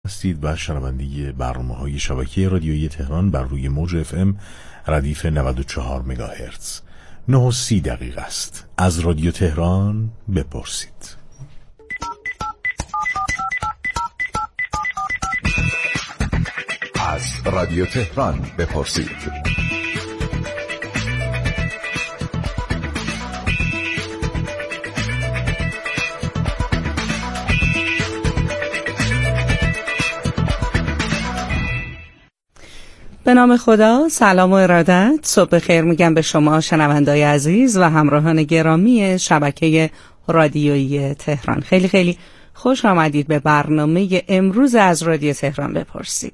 هستید و شنونده برنامه‌های شبکه رادیویی تهران بر روی موج FM ردیف 94 مگاهرتز. 9:30 است. از رادیو تهران بپرسید. از رادیو تهران بپرسید. به نام خدا، سلام و ارادت، صبح خیر میگم به شما شنوندای عزیز و همراهان گرامی شبکه رادیویی تهران. خیلی خیلی خوش آمدید به برنامه امروز از رادیو تهران بپرسید.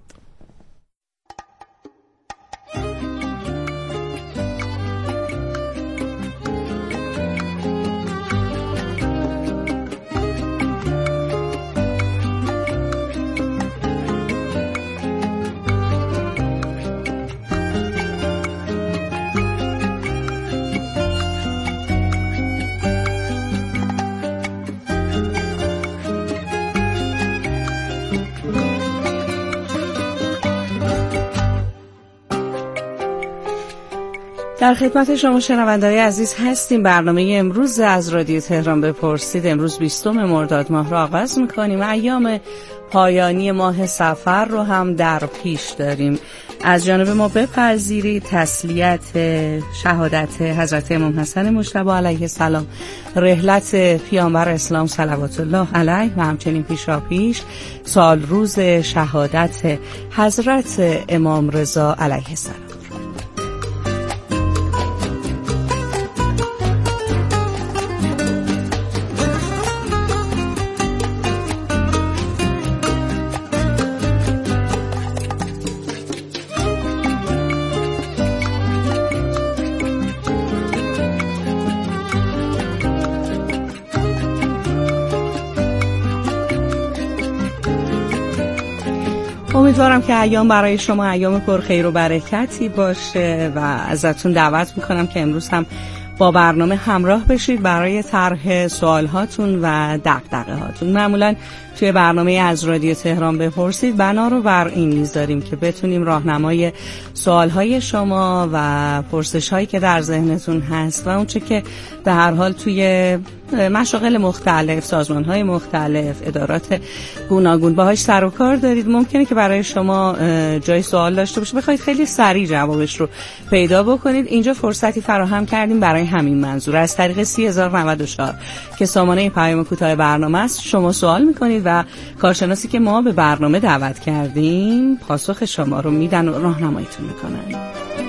در خدمت شما شنونده‌های عزیز هستیم. برنامه امروز از رادیو تهران بپرسید امروز 20 مرداد ماه رو آغاز می‌کنیم و ایام پایانی ماه صفر رو هم در پیش داریم. از جانب ما بپذیرید تسلیت شهادت حضرت امام حسن مجتبی علیه السلام، رحلت پیامبر اسلام صلوات الله علیه و همچنین پیشاپیش سال روز شهادت حضرت امام رضا علیه السلام. امیدوارم که ایام برای شما ایام پر خیر و برکتی باشه و ازتون دعوت میکنم که امروز هم با برنامه همراه بشید برای طرح سوالهاتون و دغدغه هاتون. معمولا توی برنامه از رادیو تهران بپرسید بنا رو بر این میذاریم که بتونیم راهنمای سوالهای شما و پرسش‌هایی که در ذهنتون هست و اونچه که به هر حال توی مشاغل مختلف، سازمان‌های مختلف، ادارات گوناگون باهاش سر و کار دارید، ممکنه که برای شما جای سوال داشته باشه، بخواید خیلی سریع جوابش رو پیدا بکنید. اینجا فرصتی فراهم کردیم برای همین منظور. از طریق 30094 که سامانه پیام کوتاه برنامه است شما سوال می‌کنید و کارشناسی که ما به برنامه دعوت کردیم پاسخ شما رو میدن و راهنماییتون میکنن.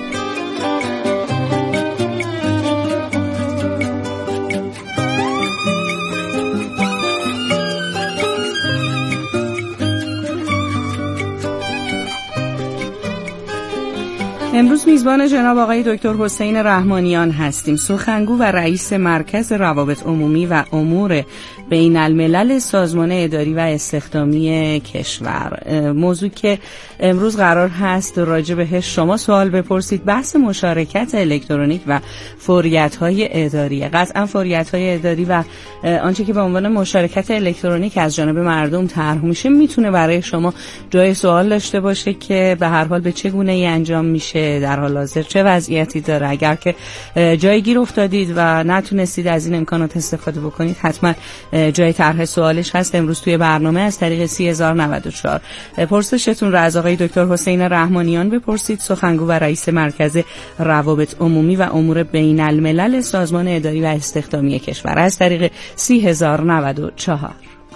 امروز میزبان جناب آقای دکتر حسین رحمانیان هستیم، سخنگو و رئیس مرکز روابط عمومی و امور بین الملل سازمان اداری و استخدامی کشور. موضوع که امروز قرار هست راجع بهش شما سوال بپرسید بحث مشارکت الکترونیک و فوریت‌های اداری. قطعا فوریت‌های اداری و آنچه که به عنوان مشارکت الکترونیک از جانب مردم طرح میشه میتونه برای شما جای سوال داشته باشه که به هر حال به چه گونه‌ای انجام میشه، در حال حاضر چه وضعیتی داره. اگر که جای گیر افتادید و نتونستید از این امکانات استفاده بکنید حتما جای طرح سوالش هست امروز توی برنامه از طریق 30094. پرسشتون رو از آقای دکتر حسین رحمانیان بپرسید، سخنگو و رئیس مرکز روابط عمومی و امور بین الملل سازمان اداری و استخدامی کشور از طریق 30094.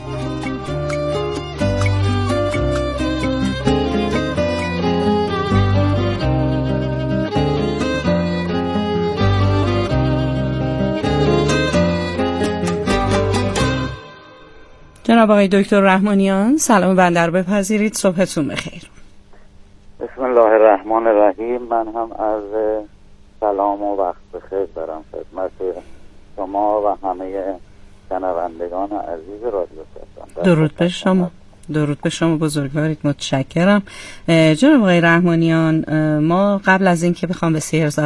جناب آقای دکتر رحمانیان سلام بنده رو بپذیرید. صبحتون بخیر. بسم الله الرحمن الرحیم. من هم از سلام و وقت بخیر دارم خدمت شما و همه شنوندگان عزیز رادیو تهران. درود به شما بزرگوارید. متشکرم. جناب آقای رحمانیان، ما قبل از این که بخوام به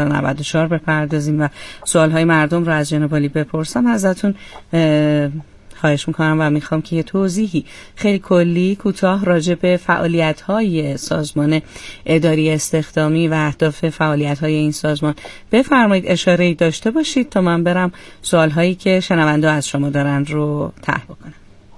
30094 بپردازیم و سوالهای مردم رو از جناب عالی بپرسم ازتون خواهش میکنم و میخوام که یه توضیحی خیلی کلی کوتاه راجع به فعالیت‌های سازمان اداری استخدامی و اهداف فعالیت‌های این سازمان بفرمایید، اشاره‌ای داشته باشید تا من برم سوال‌هایی که شنونده از شما دارن رو طرح بکنم.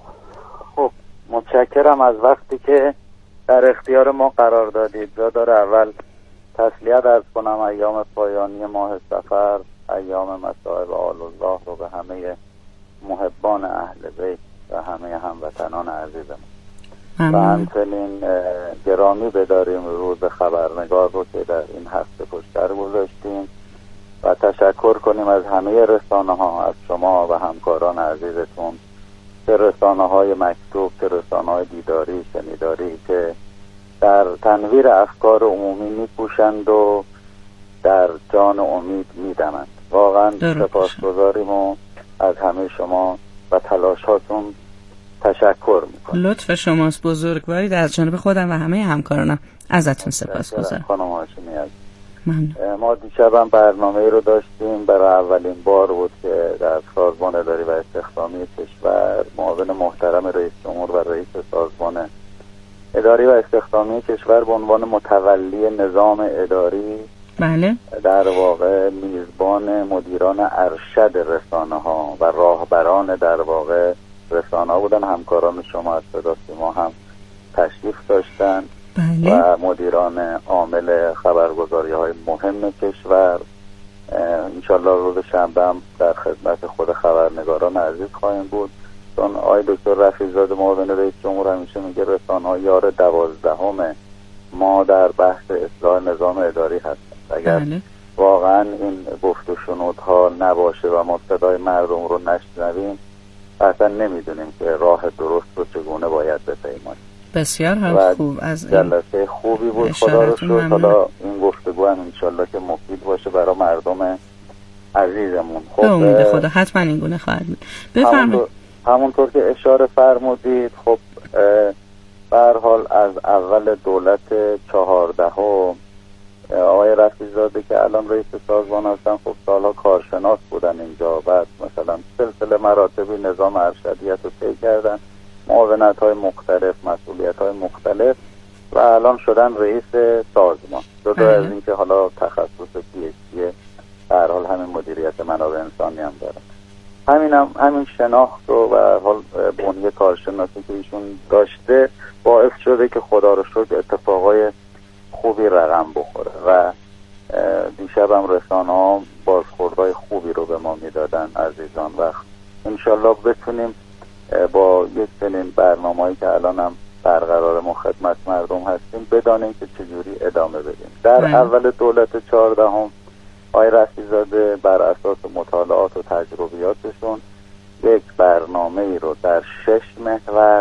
خب متشکرم از وقتی که در اختیار ما قرار دادید. جا داره اول تسلیت عرض کنم ایام پایانی ماه صفر، ایام مصائب آل الله رو به همه محبان اهل بیت و همه هموطنان عزیزم و همچنین گرامی بداریم روز خبرنگار رو که در این هفته پشتر گذاشتیم و تشکر کنیم از همه رسانه ها، از شما و همکاران عزیزتون، چه رسانه های مکتوب چه رسانه های دیداری شنیداری که در تنویر افکار عمومی می‌کوشند و در جان امید می‌دمند. واقعا سپاسگزاریم و از همه شما و تلاش هاتون تشکر میکنم. لطف شماست بزرگوارید. از جانب خودم و همه همکارانم ازتون سپاسگزارم. خانم هاشمی ما دیشبم برنامه رو داشتیم، برای اولین بار بود که در سازمان اداری و استخدامی کشور معاون محترم رئیس جمهور و رئیس سازمان اداری و استخدامی کشور به عنوان متولی نظام اداری بله در واقع میزبان مدیران ارشد رسانه ها و راهبران در واقع رسانه ها بودن. همکاران شما از صدا سیما هم تشریف داشتن بله. و مدیران عامل خبرگزاری های مهم کشور. انشالله روز شنبه هم در خدمت خود خبرنگاران عزیز خواهیم بود، چون آقای دکتر رفیع‌زاده معاون رئیس جمهور همیشه میگه رسانه ها یار 12 ما در بحث اصلاح نظام اداری هست. اگر واقعا این گفت و شنودها نباشه و ما صدای مردم رو نشنویم اصلا نمیدونیم که راه درست رو چگونه باید بپیماییم. بسیار هم خوب، از جلسه خوبی بود، خدا رو شکر. حالا این گفتگو هم انشالله که مفید باشه برای مردم عزیزمون. خب به امید خدا حتما این گونه خواهد بود. بفرمایید. همونطور که اشاره فرمودید، خب به هر حال از اول دولت 14 آقای رفیع‌زاده که الان رئیس سازمان هستن، خب سالها کارشناس بودن اینجا، بعد مثلا سلسله مراتبی نظام ارشدیت رو طی کردن، معاونت های مختلف، مسئولیت های مختلف و الان شدن رئیس سازمان. جدا از این که حالا تخصص PhD در حال همین مدیریت منابع انسانی هم دارن. همین شناخت و حال بنیه کارشناسی که ایشون داشته باعث شده که خدا رو شکر اتفاقای خوبی رقم بخوره و دیشب هم رسانه ها بازخوردهای خوبی رو به ما میدادن عزیزان و انشالله بتونیم با یک چنین برنامه‌ای که الان هم برقرار ما خدمت مردم هستیم بدانیم که چجوری ادامه بدیم. در اول دولت 14 آقای رفیع‌زاده بر اساس مطالعات و تجربیاتشون یک برنامه‌ای رو در 6 محور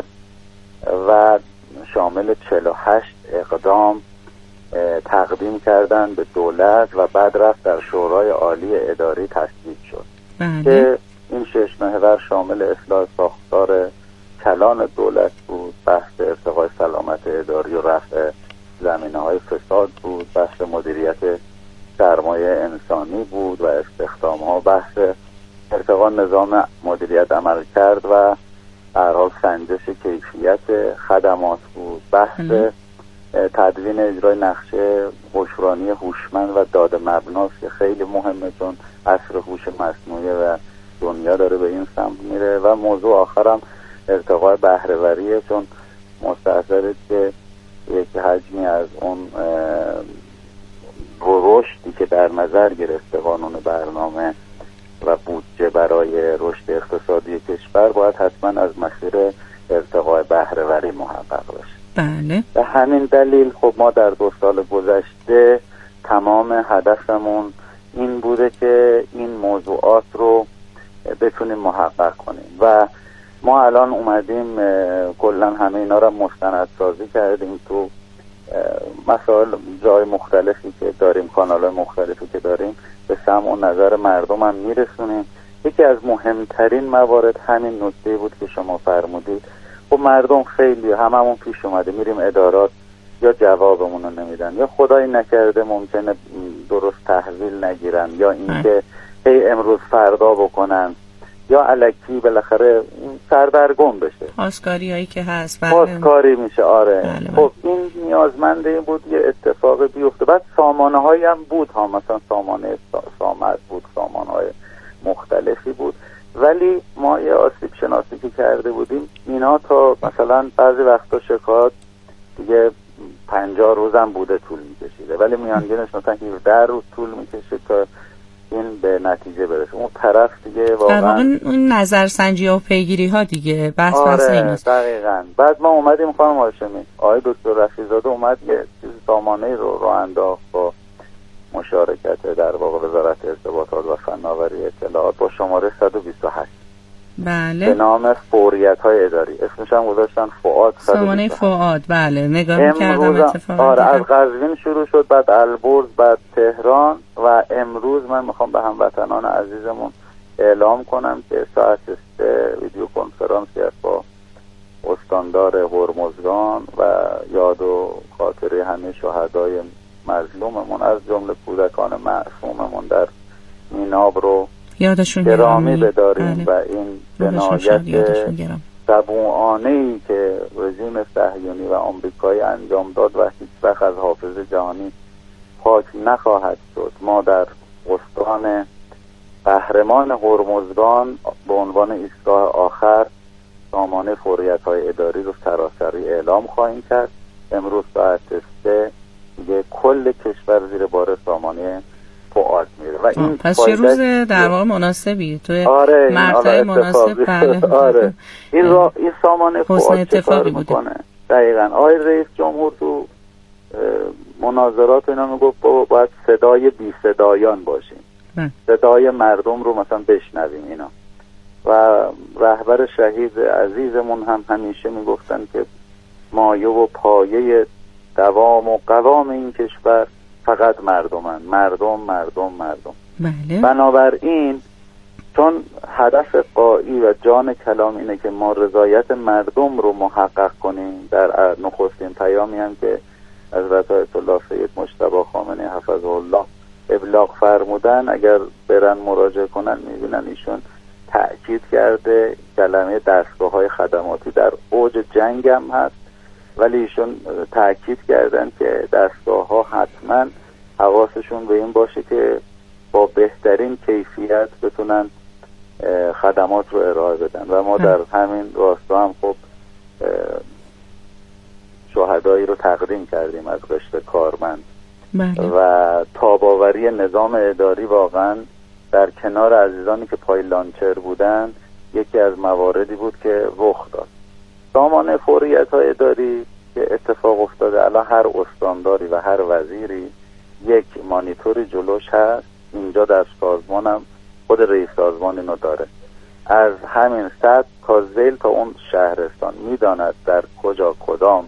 و شامل 48 اقدام تقدیم کردن به دولت و بعد رفت در شورای عالی اداری تصویب شد که این 6 محور شامل اصلاح ساختار کلان دولت بود، بحث ارتقای سلامت اداری و رفع زمینه‌های فساد بود، بحث مدیریت سرمایه انسانی بود و استخدام‌ها، بحث ارتقای نظام مدیریت عمل کرد و هر حال سنجش کیفیت خدمات بود، بحث تدوین اجرای نقشه هوشرانی هوشمند و داده مبناست که خیلی مهمه چون عصر هوش مصنوعی و دنیا داره به این سمت میره و موضوع آخرم ارتقای بهره‌وریه، چون مستحضرید که یک حجمی از اون رشدی که در نظر گرفته قانون برنامه و بودجه برای رشد اقتصادی کشور باید حتما از مسیر ارتقای بهره‌وری محقق بشه. بله. به همین دلیل خب ما در 2 سال گذشته تمام هدفمون این بوده که این موضوعات رو بتونیم محقق کنیم و ما الان اومدیم کلا همه اینا رو مستندسازی کردیم تو مسائل جای مختلفی که داریم، کانال‌های مختلفی که داریم به سمع و نظر مردم هم میرسونیم. یکی از مهمترین موارد همین نکته بود که شما فرمودید. خب مردم خیلی هممون پیش اومده میریم ادارات یا جوابمون رو نمیدن یا خدایی نکرده ممکنه درست تحویل نگیرن یا اینکه هی امروز فردا بکنن یا الکی بالاخره سردرگم بشه، خواستگاری هایی که هست خواستگاری میشه. آره بله. خب این نیازمنده این بود یه اتفاق بیفته. بعد سامانه هایی هم بود ها، مثلا سامانه سامت بود، سامانه های مختلفی بود، ولی ما یه آسیب شناسی که کرده بودیم اینا تا مثلا بعضی وقتا شکایات دیگه 50 روزم بوده طول میکشیده، ولی میانگینش مثلا 17 روز طول میکشه تا این به نتیجه برسه. اون طرف دیگه واقعا اون نظرسنجی و پیگیری ها دیگه بحث ایناست. دقیقاً. بعد ما اومدیم خانم هاشمی، آقای دکتر رفیع‌زاده اومد یه چیز سامانه رو انداخت با مشارکت در واقع وزارت ارتباطات و فناوری اطلاعات با شماره 128 بله به نام فوریت‌های اداری، اسمش هم گذاشتن فؤاد. سامانه فؤاد. بله نگاه می‌کردم اتفاقا. آره از قزوین شروع شد، بعد البرز، بعد تهران و امروز من میخوام به هموطنان عزیزمون اعلام کنم که ساعت 3 ویدیو کنفرانسی است با استاندار هرمزگان و یاد و خاطره همه شهدای مظلوممون از جمله کودکان معصوممون در میناب رو یادشون گرامی بداریم. بله. و این جنایت سبوعانه‌ای که رژیم صهیونی و آمریکایی انجام داد و هیچ وقت از حافظه جهانی پاک نخواهد شد. ما در استان قهرمان هرمزگان به عنوان ایستگاه آخر سامانه فوریت‌های اداری رو سراسری اعلام خواهیم کرد. امروز ساعت 3 دیگه کل کشور زیر بار سامانه فؤاد میره و این پس چه روز در واقع مناسبی توی مرتبه مناسب. بله. آره این سامانه فؤاد چه کار میکنه؟ دقیقاً آقای رئیس جمهور تو مناظرات اینا میگفت باید صدای بی صدایان باشیم، صدای مردم رو مثلا بشنویم اینا. و رهبر شهید عزیزمون هم همیشه میگفتن که مایه و پایه دوام و قوام این کشور فقط مردمن، مردم مردم مردم. بله. بنابراین چون هدف قایی و جان کلام اینه که ما رضایت مردم رو محقق کنیم، در نخستین پیامی هم که حضرت آیت الله سید مجتبی خامنه‌ای حفظه الله ابلاغ فرمودن، اگر برن مراجعه کنن میبینن ایشون تأکید کرده کلمه دستگاه‌های خدماتی در اوج جنگ هم هست، ولی ایشون تأکید کردن که دستگاه‌ها حتما حواسشون به این باشه که با بهترین کیفیت بتونن خدمات رو ارائه بدن. و ما در همین راستا هم خب شهدایی رو تقدیم کردیم از قشر کارمند. بله. و تاباوری نظام اداری واقعا در کنار عزیزانی که پای لانچر بودن یکی از مواردی بود که رخ داد. سامانه فوریت‌های اداری که اتفاق افتاده، الان هر استانداری و هر وزیری یک مانیتوری جلوش هست. اینجا در سازمانم خود رئیس سازمان اینو داره، از همین سطح تا ذیل تا اون شهرستان میداند در کجا کدام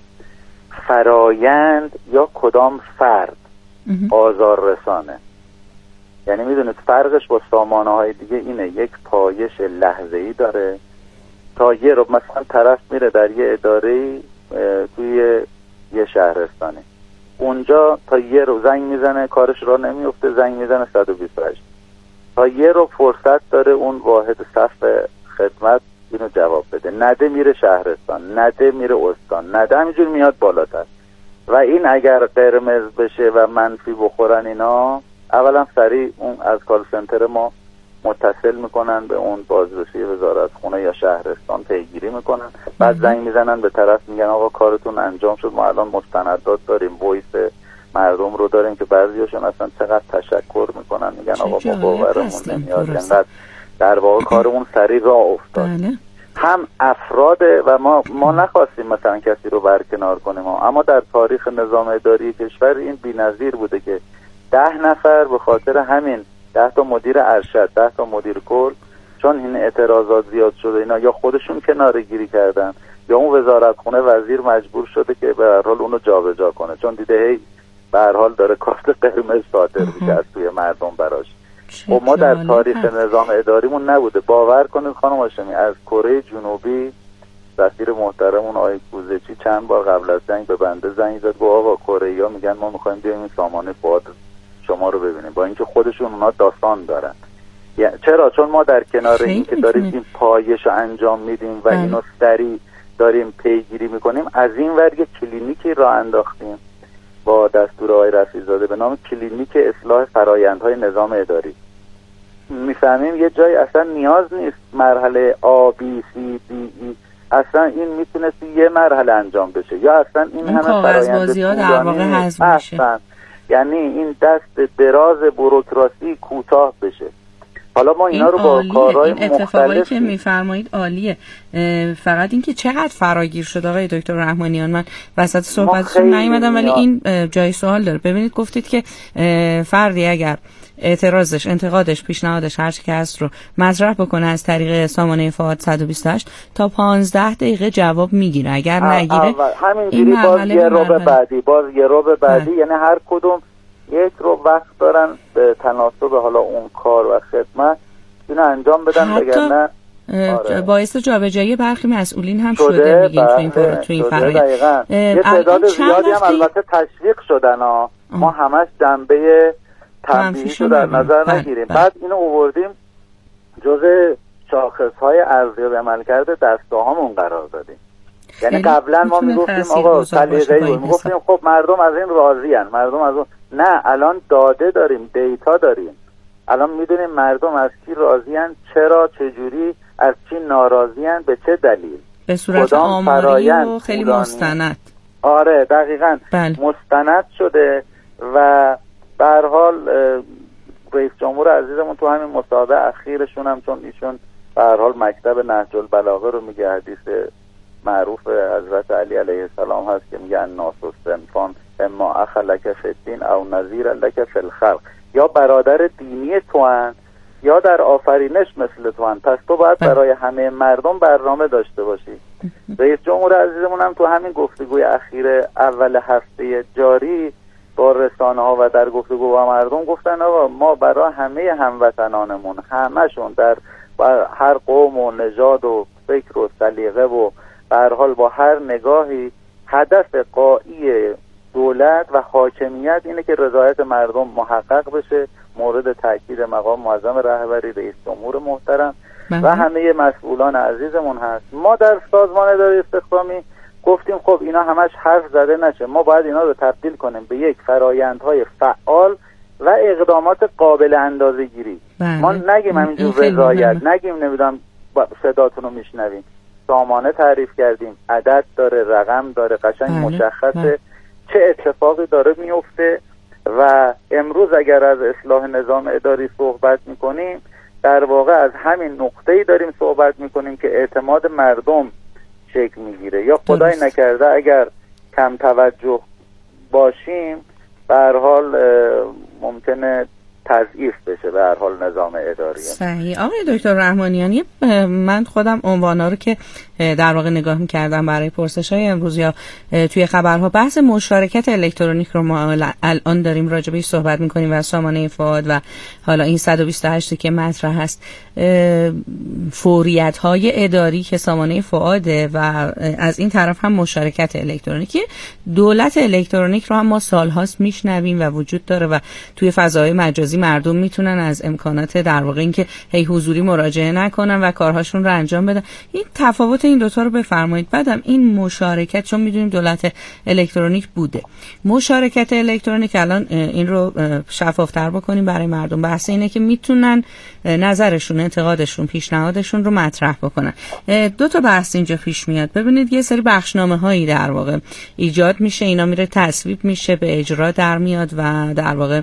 فرایند یا کدام فرد آزار رسانه. یعنی میدونید فرقش با سامانه های دیگه اینه، یک پایش لحظه‌ای داره. تا یه رو مثلا طرف میره در یه اداره‌ای توی یه شهرستانی، اونجا تا یه رو زنگ میزنه کارش را نمیفته، زنگ میزنه 128 تا یه رو فرصت داره اون واحد صف خدمت اینو جواب بده. نده میره شهرستان، نده میره استان، نده همینجور میاد بالاتر. و این اگر قرمز بشه و منفی بخورن اینا، اولا سریع اون از کال سنتر ما متصل میکنن به اون بازرسی وزارت خونه یا شهرستان، پیگیری میکنن، بعد زنگ میزنن به طرف میگن آقا کارتون انجام شد، ما الان مستندات داریم، وایس مردم رو داریم که بعضیاشون اصلا چقدر تشکر میکنن، میگن آقا ما باورمون نمیاد، انقدر در واقع کارمون سریع راه افتاد. هم افراده و ما نخواستیم مثلا کسی رو برکنار کنیم، اما در تاریخ نظام اداری کشور این بی‌نظیر بوده که 10 نفر به خاطر همین 10 تا مدیر ارشد، 10 تا مدیر کل، چون این اعتراضات زیاد شده اینا یا خودشون کناره‌گیری کردن یا اون وزارت خونه وزیر مجبور شده که به هر حال اونو جابجا کنه، چون دیده هی به هر حال داره کارت قرمز صادر میشه از توی مردم براش. و ما در تاریخ نظام اداریمون نبوده. باور کنید خانم هاشمی، از کره جنوبی سفیر محترمون آقای کوزچی چند بار قبل از جنگ به بنده زنگ زد، گفت آقا کره‌ای‌ها میگن ما می‌خوایم بیایم این سامانه فؤاد شما رو ببینیم، با اینکه خودشون اونا داستان دارن. چرا؟ چون ما در کنار این که داریم این پایش رو انجام میدیم و اینو سریع داریم پیگیری میکنیم، از این ور یه کلینیکی را انداختیم با دستور آقای رفیع‌زاده به نام کلینیک اصلاح فرآیندهای نظام اداری. میفهمیم یه جایی اصلا نیاز نیست مرحله A B C D E، اصلا این میتونه یه مرحله انجام بشه، یا اصلا این همه کاغذبازی‌ها در واقع حذف میشه. یعنی این دست دراز بوروکراسی کوتاه بشه. حالا ما اینا رو با کارهای مختلف، این اتفاقایی که میفرمایید عالیه. فقط اینکه چقدر فراگیر شد آقای دکتر رحمانیان، من وسط صحبتتون نیومدم ولی این جای سوال داره. ببینید گفتید که فردی اگر اعتراضش، انتقادش، پیشنهادش هر چی که هست رو مطرح بکنه از طریق سامانه فعاد 128 تا 15 دقیقه جواب میگیره. اگر نگیره همینجوری باز یه رو به بعدی یعنی هر کدوم یک رو وقت دارن به تناسب حالا اون کار و خدمت اینو انجام بدن، وگرنه باعث جابجایی برخی مسئولین هم شده میگیم تو این فرآیند. یه تعداد زیادی هم البته تشویق شدن ما همش جنبه تنبیهی رو در نظر نگیریم. بعد اینو آوردیم جزء شاخص‌های ارزیابی عملکرد دستگاه‌هامون قرار دادیم. یعنی قبلا ما میگفتیم آقا سلیقه‌ای، میگفتیم خب مردم از این راضین، مردم از اون. نه، الان داده داریم، دیتا داریم، الان میدونیم مردم از کی راضین، چرا، چجوری، از چی ناراضین، به چه دلیل، به صورت آماری و خیلی مستند. آره دقیقاً مستند شده. و به هر حال رئیس جمهور عزیزمون تو همین مصاحبه اخیرشون هم، چون ایشون به هر حال مکتب نهج البلاغه رو میگه، حدیث معروف حضرت علی علیه السلام هست که میگه الناس صنفان اما اخ لک فی الدین او نظیر لک فی الخلق، یا برادر دینی توان یا در آفرینش مثل توان، پس تو باید برای همه مردم برنامه داشته باشی. رئیس جمهور عزیزمون هم تو همین گفتگوی اخیر اول هفته جاری با رسانه ها و در گفتگو با مردم گفتن آقا ما برای همه هموطنانمون، همشون در هر قوم و نژاد و فکر و سلیقه و به هر حال با هر نگاهی، هدف غایی دولت و حاکمیت اینه که رضایت مردم محقق بشه، مورد تاکید مقام معظم رهبری رئیس جمهور محترم و همه مسئولان عزیزمون هست. ما در سازمان اداره استخدامی گفتیم خب اینا همش حرف زده نشه، ما باید اینا رو تبدیل کنیم به یک فرایندهای فعال و اقدامات قابل اندازه‌گیری. ما نگیم همینجور رضایت، نگیم نمیدونم صداتون رو میشنویم، سامانه تعریف کردیم، عدد داره، رقم داره، قشنگ مشخصه چه اتفاقی داره میفته. و امروز اگر از اصلاح نظام اداری صحبت میکنیم، در واقع از همین نقطه‌ای داریم صحبت میکنیم که اعتماد مردم شکل میگیره، یا خدای نکرده اگر کم توجه باشیم به هر حال ممکنه تضعیف بشه به هر حال نظام اداری. صحیح. آقای دکتر رحمانیان، من خودم عنوانا رو که در واقع نگاه می‌کردم برای پرسش‌های امروز یا توی خبرها، بحث مشارکت الکترونیک رو ما الان داریم راجع بهش صحبت می‌کنیم و سامانه فعاد و حالا این 128 که مطرح هست، فوریت‌های اداری که سامانه فعاده و از این طرف هم مشارکت الکترونیکی. دولت الکترونیک رو هم ما سال‌هاست میشنویم و وجود داره و توی فضای مجازی مردم میتونن از امکانات در واقع اینکه هی حضوری مراجعه نکنن و کارهاشون رو انجام بدن. این تفاوت این دوتا رو بفرمایید. بعدم این مشارکت، چون میدونیم دولت الکترونیک بوده، مشارکت الکترونیک الان این رو شفافتر بکنیم برای مردم. بحث اینه که میتونن نظرشون، انتقادشون، پیشنهادشون رو مطرح بکنن. دو تا بحث اینجا پیش میاد. ببینید یه سری بخشنامه هایی در واقع ایجاد میشه، اینا میره تصویب میشه، به اجرا در میاد و در واقع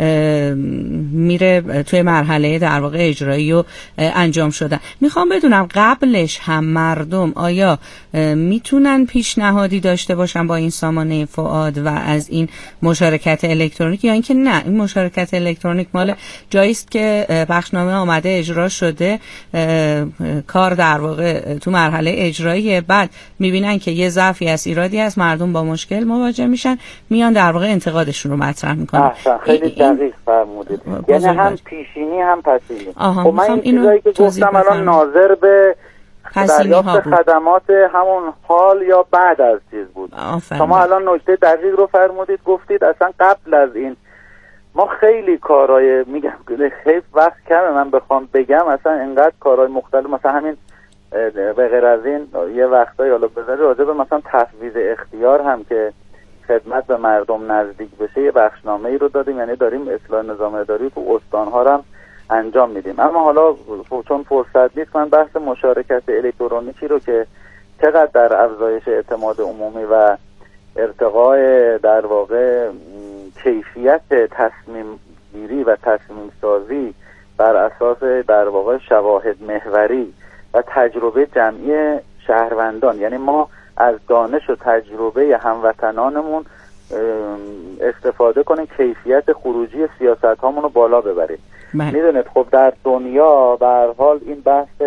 میره توی مرحله در واقع اجرایی و انجام شدن. میخوام بدونم قبلش هم مردم آیا میتونن پیشنهادی داشته باشن با این سامانه فعاد و از این مشارکت الکترونیک، یا اینکه نه این مشارکت الکترونیک مال جاییست که بخشنامه آمده اجرا شده، کار در واقع تو مرحله اجرایی، بعد میبینن که یه ضعفی از ایرادی از مردم با مشکل مواجه میشن، میان در واقع انتقادشون رو مطرح میکنن. خیلی دقیق فرمودید. یعنی هم پیشینی هم پسینی. خب من این چیزایی که گفتم الان ناظر به دریافت خدمات همون حال یا بعد از چیز بود. شما الان نکته دقیق رو فرمودید، گفتید اصلا قبل از این ما خیلی کارهای میگم خیلی وقت کمه من بخوام بگم، اصلا اینقدر کارهای مختلف، مثلا همین به غیر از این یه وقتایی حالا بذاری راجع به مثلا تفویض اختیار هم که خدمت به مردم نزدیک بشه یه بخشنامه ای رو دادیم، یعنی داریم اصلاح نظام اداری تو استان‌ها هم انجام میدیم. اما حالا چون فرصت نیست من بحث مشارکت الکترونیکی رو که چقدر در افزایش اعتماد عمومی و ارتقاء در واقع کیفیت تصمیم گیری و تصمیم سازی بر اساس در واقع شواهد محوری و تجربه جمعی شهروندان، یعنی ما از دانش و تجربه هموطنانمون استفاده کنیم کیفیت خروجی سیاست هامون رو بالا ببریم. میدونید خب در دنیا به هر حال این بحث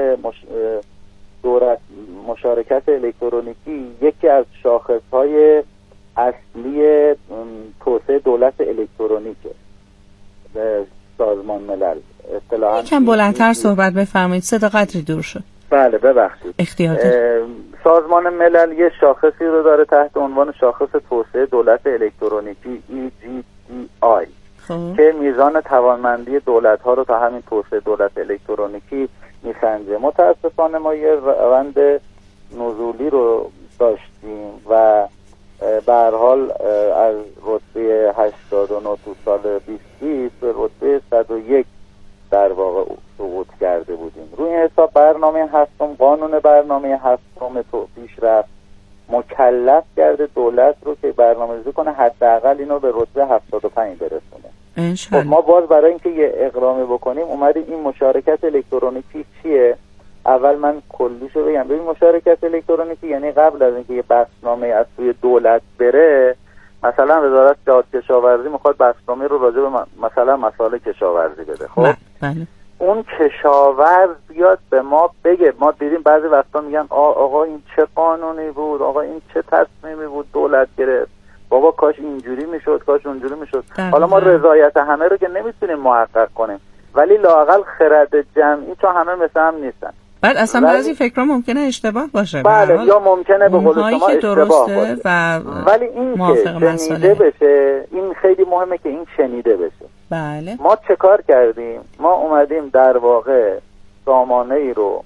مشارکت الکترونیکی یکی از شاخصهای اصلی توسعه دولت الکترونیکه. سازمان ملل اصطلاحاً یکم بلندتر صحبت بفرمایید، صدا قدری دور شد. بله ببخشید. سازمان ملل یه شاخصی رو داره تحت عنوان شاخص توسعه دولت الکترونیکی EGDI که میزان توانمندی دولت‌ها رو تا همین توسعه دولت الکترونیکی میسنجه. متاسفانه ما یه روند نزولی رو داشتیم و به هر حال از رتبه 89 تو سال 2020 به رتبه 101 در واقع سقوط کرده بودیم. روی این حساب برنامه هفتم، قانون برنامه هفتم تو پیشرفت مکلف کرده دولت رو که برنامه‌ریزی کنه حداقل اینو به رتبه 75 برسونه. خب ما باز برای اینکه یه اقدامی بکنیم اومدیم این مشارکت الکترونیکی چیه؟ اول من کلیشو بگم. ببین مشارکت الکترونیکی یعنی قبل از اینکه یه بخشنامه از سوی دولت بره، مثلا وزارت جهاد کشاورزی میخواد بخشنامه رو راجع به مثلا مسائل کشاورزی بده. خب بله. اون کشاورز بیاد به ما بگه. ما دیدیم بعضی وقتا میگن آقا این چه قانونی بود، آقا این چه تصمیمی بود دولت گرفت، بابا کاش اینجوری میشد، کاش اونجوری میشد. حالا ما رضایت همه رو که نمیتونیم محقق کنیم، ولی لااقل خرد جمعی، چون همه مثل هم نیستن. بعد اصلا بعضی فکرها ممکنه اشتباه باشه. بله، یا ممکنه به قول شما اشتباه باشه. ولی این که شنیده بشه، این خیلی مهمه که این شنیده بشه. بله. ما چه کار کردیم؟ ما اومدیم در واقع سامانه ای رو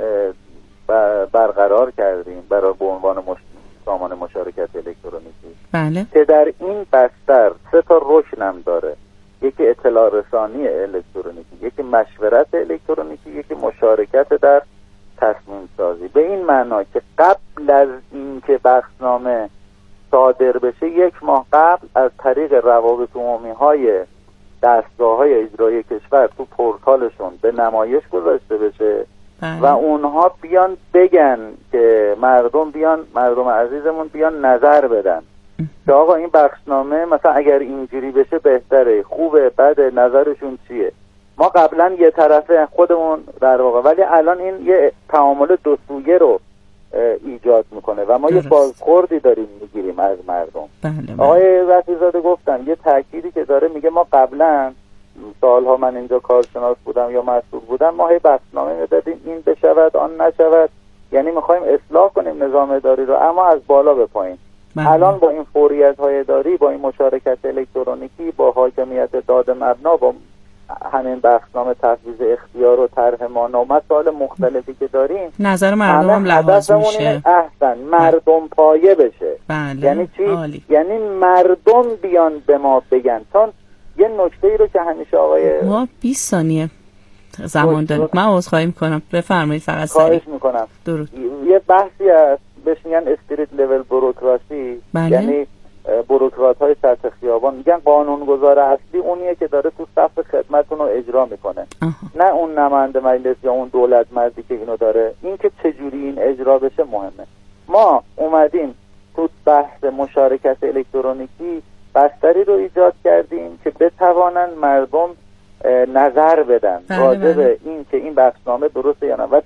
برقرار کردیم برای به عنوان سامانه مشارکت الکترونیکی. بله. که در این بستر 3 تا رکن داره. یکی اطلاع رسانی الکترونیکی، یکی مشورت الکترونیکی، یکی مشارکت در تصمیم سازی. به این معنا که قبل از اینکه بخشنامه صادر بشه 1 ماه قبل از طریق روابط عمومی های دستگاه‌های اجرایی کشور تو پورتالشون به نمایش گذاشته بشه و اونها بیان بگن که مردم عزیزمون بیان نظر بدن که آقا این بخشنامه مثلا اگر اینجوری بشه بهتره، خوبه، بده، نظرشون چیه. ما قبلا یه طرفه خودمون در واقع، ولی الان این یه تعامل دو سویه رو ایجاد میکنه و ما یه بازخوردی داریم میگیریم از مردم. آقای رفیع‌زاده گفتن یه تأکیدی که داره، میگه ما قبلا سالها من اینجا کارشناس بودم یا مسئول بودم، ما هی بخشنامه میدادیم این بشود آن نشود، یعنی میخوایم اصلاح کنیم نظام اداری رو اما از بالا به پایین. الان با این فوریت‌های اداری، با این مشارکت الکترونیکی، با حاکمیت داده مبنا، با همین بخشنامه تفویض اختیار و طرح مانا و مسائل مختلفی که داریم، نظر مردم هم لحاظ میشه. احسن مردم پایه بشه. بله. یعنی چی؟ عالی. یعنی مردم بیان به ما بگن. چون یه نکته‌ای رو که همیشه آقای ما 20 ثانیه زمان داریم. من عذرخواهی میکنم، بفرمایید فقط سریع. خواهش میکنم. درود. یه بحثی هست بهش میگن استریت لول بوروکراسی. بله. یعنی بوروکرات‌های سطح خیابان. میگن قانونگذار اصلی اونیه که داره تو صف خدمتونو اجرا میکنه. نه اون نماینده مجلس یا اون دولت مردی که اینو داره. این که چجوری این اجرا بشه مهمه. ما اومدیم تو بحث مشارکت الکترونیکی بستری رو ایجاد کردیم که بتوانن مردم نظر بدن راجع به این که این بخشنامه درسته یا نه. و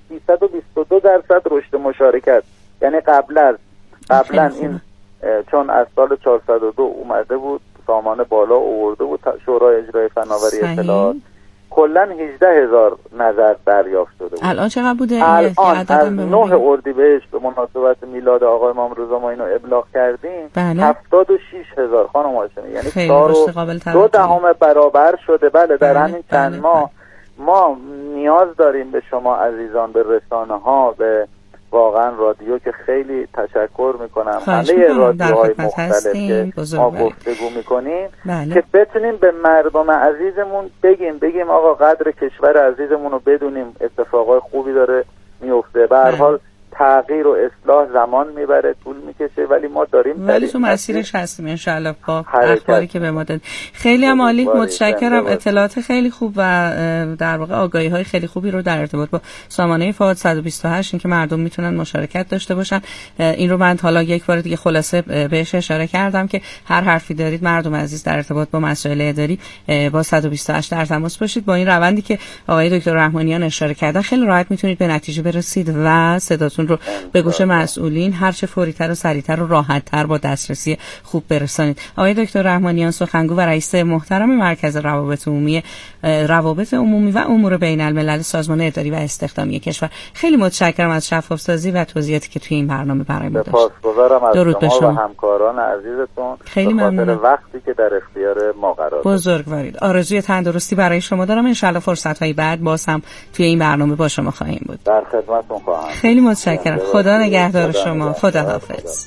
322% رشد مشارکت، یعنی قبلا این چون از سال 402 اومده بود، سامانه بالا آورده بود شورای اجرای فناوری اطلاعات، کلا 18,000 نظر دریافت شده بود. الان چقدر بوده؟ الان از 9 اردیبهشت به مناسبت میلاد آقای امام رضا ما اینو ابلاغ کردیم. بله. 76,000 خانم هاشمی، یعنی 4.2 برابر شده. بله در همین چند ماه ما نیاز داریم به شما عزیزان، به رسانه ها، به واقعا رادیو که خیلی تشکر میکنم، همه رادیوهای مختلف که ما گفتگو میکنیم که بتونیم به مردم عزیزمون بگیم آقا قدر کشور عزیزمون رو بدونیم، اتفاقای خوبی داره میفته. به هر حال تغییر و اصلاح زمان میبره، طول میکشه، ولی ما داریم ولی تو مسیرش هستیم ان شاء الله با اخباری که به ما داد. خیلی عالی، متشکرم. اطلاعات خیلی خوب و در واقع آگاهی‌های خیلی خوبی رو در ارتباط با سامانه فعاد 128 این که مردم میتونن مشارکت داشته باشن. این رو من حالا یک بار دیگه خلاصه بهش اشاره کردم که هر حرفی دارید مردم عزیز در ارتباط با مسائل اداری با 128 در تماس باشید. با این روندی که آقای دکتر رحمانیان اشاره کردن خیلی راحت میتونید به نتیجه برسید و صداتون رو به گوش مسئولین هر چه فوری‌تر و سریعتر و راحت‌تر با دسترسی خوب برسانید. آقای دکتر رحمانیان، سخنگو و رئیس محترم مرکز روابط عمومی و امور بین‌الملل سازمان اداری و استخدامی کشور، خیلی متشکرم از شفاف‌سازی و توضیحاتی که توی این برنامه برای ما داشتید. سپاسگزارم از شما و همکاران عزیزتون خیلی ممنونم وقتی که در اختیار ما قرار دادید. بزرگوارید. آرزوی تندرستی برای شما دارم. ان شاءالله فرصت‌های بعد باز هم توی این برنامه با شما خواهیم بود. در خدمتتون خواهم. خیلی متشکرم. خدا نگهدار شما. خداحافظ.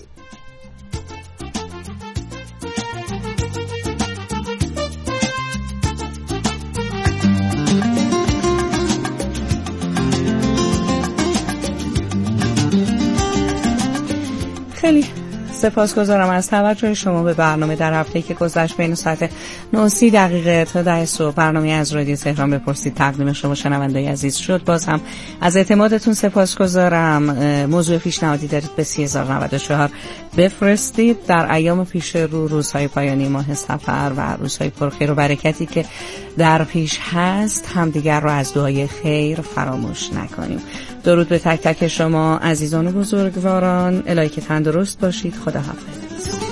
خیلی سپاسگزارم از توجه شما به برنامه در هفته‌ای که گذشت. بین ساعت 9:30 تا 10 صبح برنامه از رادیو تهران بپرسید تقدیم شما شنوندگان عزیز شد. باز هم از اعتمادتون سپاسگزارم. موضوع پیشنهادی دارید به 3094 بفرستید. در ایام پیش رو، روزهای پایانی ماه صفر و روزهای پرخیر و برکتی که در پیش هست، همدیگر رو از دعای خیر فراموش نکنیم. درود به تک تک شما عزیزان و بزرگواران. الهی که تندرست باشید. خداحافظ.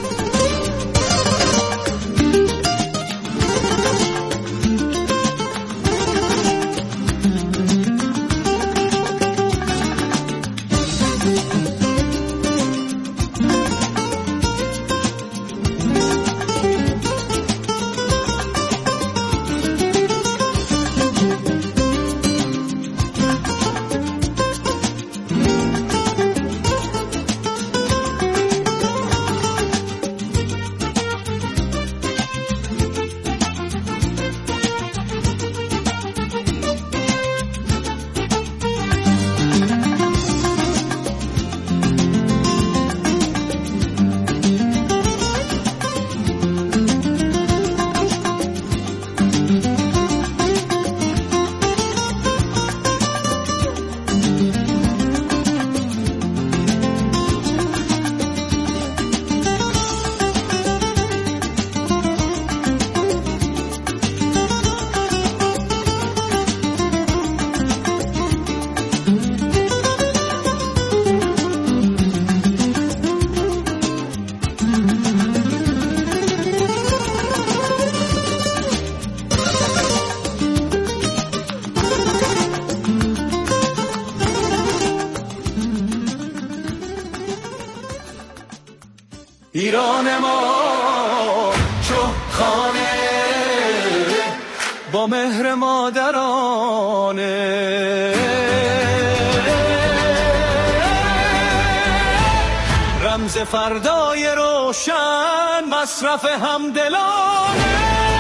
ایران ما چو خانه با مهر مادرانه، رمز فردای روشن، مصرف همدلانه.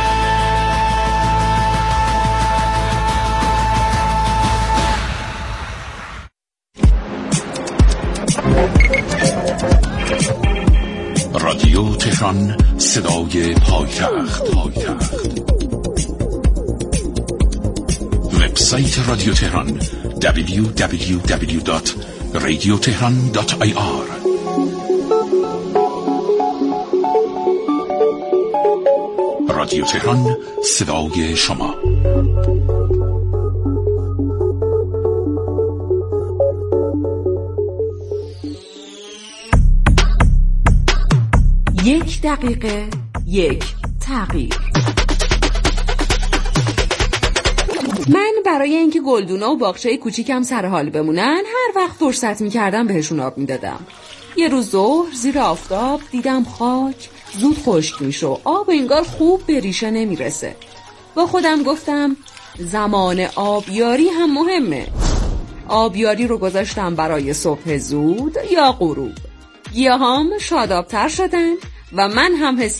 رادیو تهران، صدای پایتخت. وبسایت رادیو تهران www.radiotehran.ir. رادیو تهران، صدای شما. یک دقیقه، یک تغییر. من برای اینکه گلدونا و باغچه کوچیکم سر حال بمونن هر وقت فرصت می‌کردم بهشون آب می‌دادم. یه روز ظهر زیر آفتاب دیدم خاک زود خشک میشه و آب انگار خوب به ریشه نمیرسه. با خودم گفتم زمان آبیاری هم مهمه. آبیاری رو گذاشتم برای صبح زود یا غروب. گیاهام شادابتر شدن و من هم حس